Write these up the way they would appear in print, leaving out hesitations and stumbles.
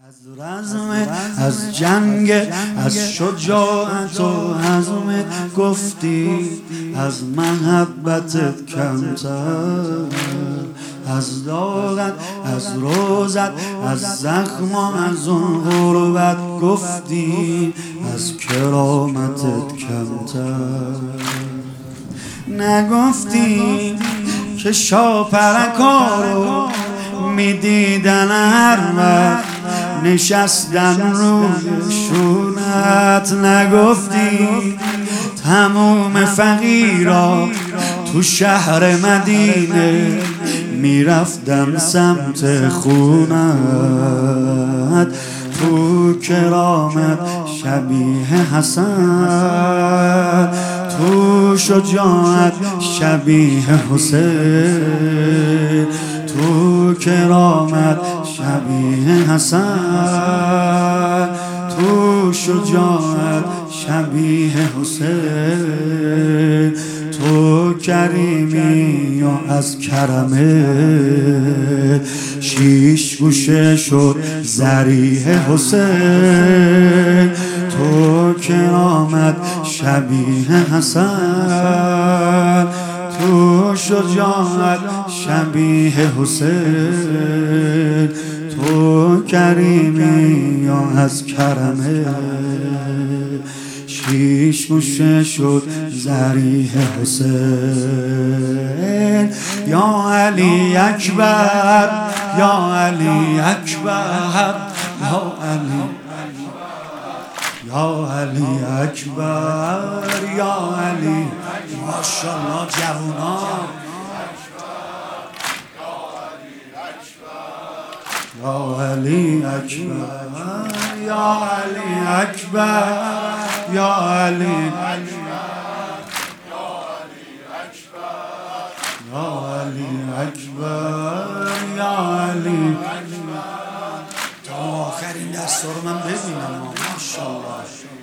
از رزم، از جنگ، از شجاعت و عزم گفتی، از محبتت کمتر، از داغت، از روزت، از زخم و از اون غربت گفتی، از کرامتت کمتر. نگفتی که شاپرکا رو میدیدن هر وقت نشستن روی شونت. نگفتی تموم فقیرا تو شهر مدینه میرفتن سمت خونت. تو کرامت شبیه حسن، تو شجاعت شبیه حسین، تو کرامت شبیه حسن، تو شجاعت شبیه حسین. تو کریمی و از کرمه شیش گوشه شد ذریح حسین. تو کرامت شبیه حسن، تو شجاعت شبیه حسین. تو کریمی و از کرمه شیش گوشه شد ذریح حسین. یا علی اکبر، یا علی اکبر، یا علی، یا علی اکبر، یا علی. ماشاءالله جوونا. یا علی اکبر، یا علی اکبر، یا علی، یا علی اکبر، یا علی. تا آخرین دست رو من ببینم. ماشاءالله.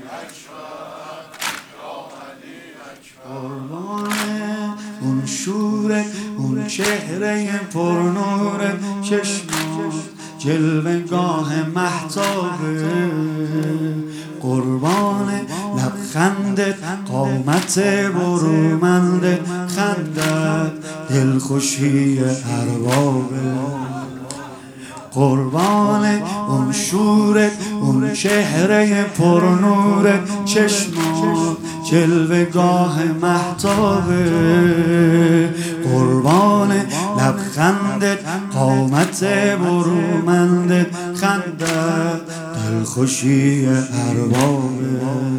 قربان اون شوره، اون چهره پرنور، چشمات جلوه‌گاه مهتابه. قربان لبخندت، قامت برومندت، خندت دلخوشی اربابه. قربان اون شورت، اون چهره پرنورت، چشمات جلوه‌گاه مهتابه. قربان لبخندت، قامت برومندت، خندت دلخوشی اربابه.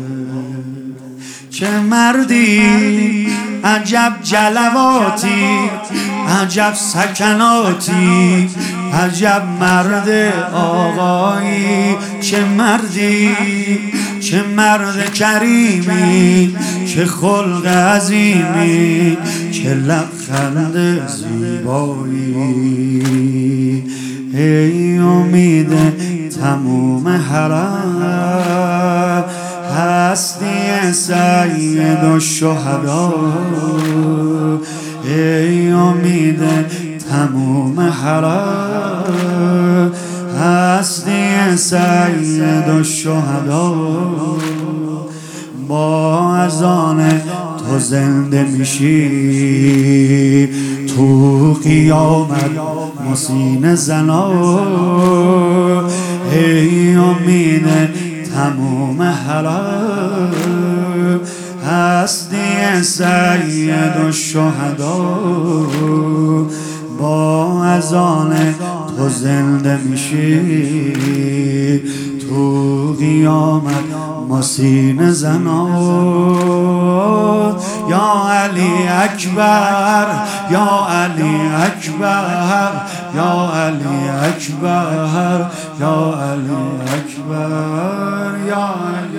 چه مردی، عجب جلواتی، عجب سکناتی، عجب مرد آقایی. چه مردی، چه مرد کریمی، چه خلق عظیمی، چه لبخند زیبایی. ای امید تموم حرم، هستی سید الشهدا. ای امید تموم حرم، هستی سید الشهدا. با اذان تو زنده میشی، تو قیامت مسین زنا. ای امید تموم حرم، هستی سید الشهدا. با اذان تو زنده میشی، تو قیامت مسین زنا. یا علی اکبر، یا علی اکبر، یا علی اکبر، یا علی اکبر، یا علی.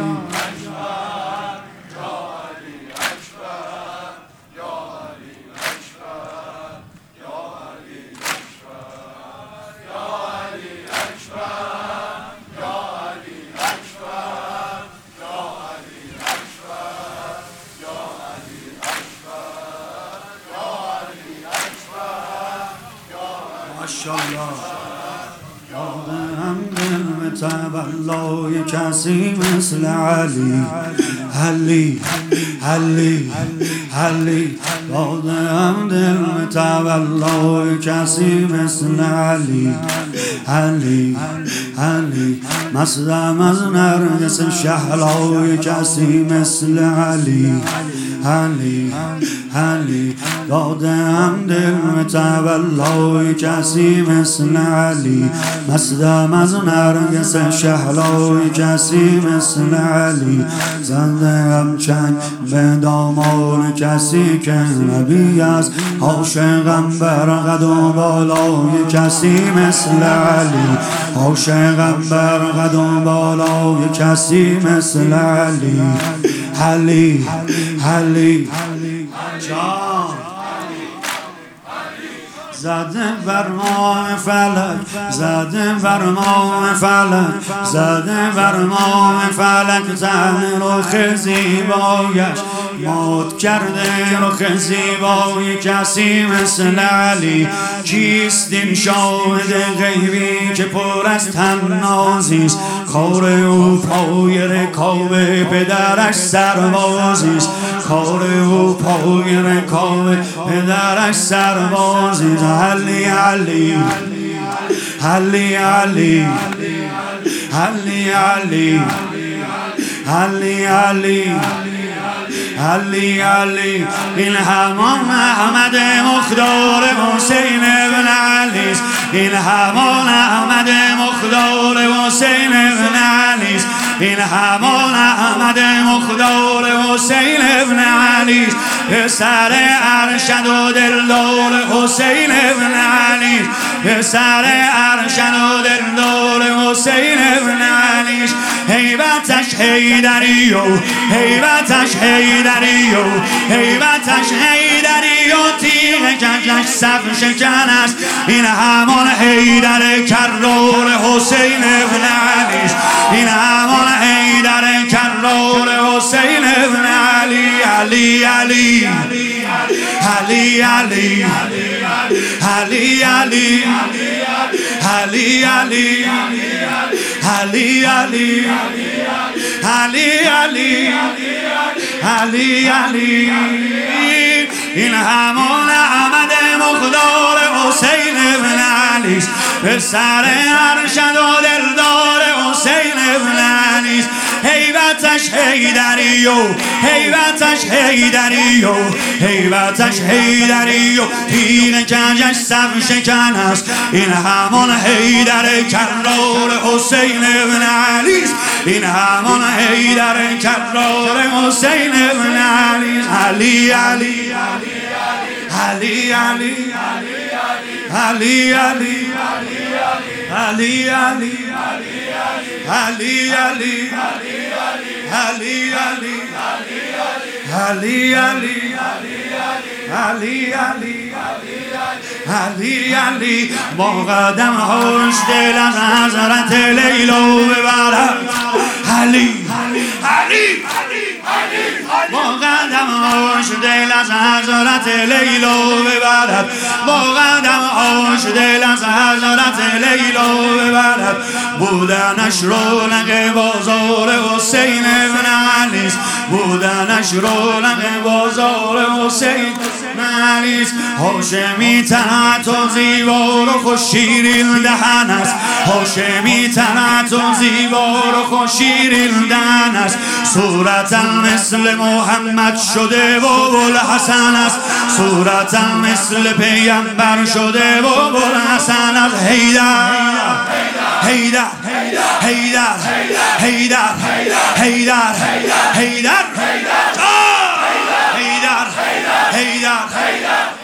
ماشاءالله. یادم دل تولای کسی مثل علی علی علی علی دادم دل تولای کسی مثل علی علی علی مصدم از نرگس شهلای کسی مثل علی علی علی دادم دل تولای کسی مثل علی مصدم از نرگس شهلای کسی مثل علی زندم چنگ به دامان کسی که نبی است عاشقم بر قدم بالای کسی مثل علی عاشقم بر قدم بالای کسی مثل علی علی علی جان زده بر ماه فلک زده بر ماه فلک زده بر ماه فلک تن رخ زیبایش مات کرده رخ زیبای کسی مثل علی کیست این شاهد غیبی که پر از طنازیست کار او پای رکاب پدرش سربازیست کار او پای رکاب پدرش سربازیست علی علی علی علی علی علی علی علی علی علی این همان احمد مختار حسین ابن علی است این همان احمد مختار حسین ابن علی است این همان احمد مختار حسین ابن علی است پسر ارشد و دلدار حسین ابن علی است پسر ارشد و دلدار حسین ابن علی است هیبتش حیدری و هیبتش حیدری و هیبتش حیدری و تیغ کشش صف شکن است این همان حیدر کرار حسین ابن علی است این همان حیدر کرار حسین ابن علی علی علی علی علی علی علی علی علی علی علی علی علی علی این همان احمد مختار حسین ابن علی است پسر ارشد و دلدار حسین ابن علی است هیبتش حیدری و هیبتش حیدری و هیبتش حیدری و تیغ کشش صف شکن است این همان حیدر کرار حسین ابن علی است این همان حیدر کرار حسین ابن علی است علی علی علی علی علی علی علی علی علی علی علی علی علی علی علی علی با قدم هاش دل از حضرت لیلا ببرد علی علی با قدم هاش دل از حضرت لیلا ببرد با قدم هاش دل از حضرت لیلا ببرد بودنش رونق بازار حسین ابن علی است بودنش رونق بازار حسین ابن علی است هاشمی تنت و زیبا و خوش شیرین دهن است هاشمی تنت و زیبا و خوش شیرین دهن است صورتا مثل محمد شده و بوالحسن است صورتا مثل پیامبر شده و بوالحسن است حیدر حیدر حیدر حیدر حیدر حیدر حیدر حیدر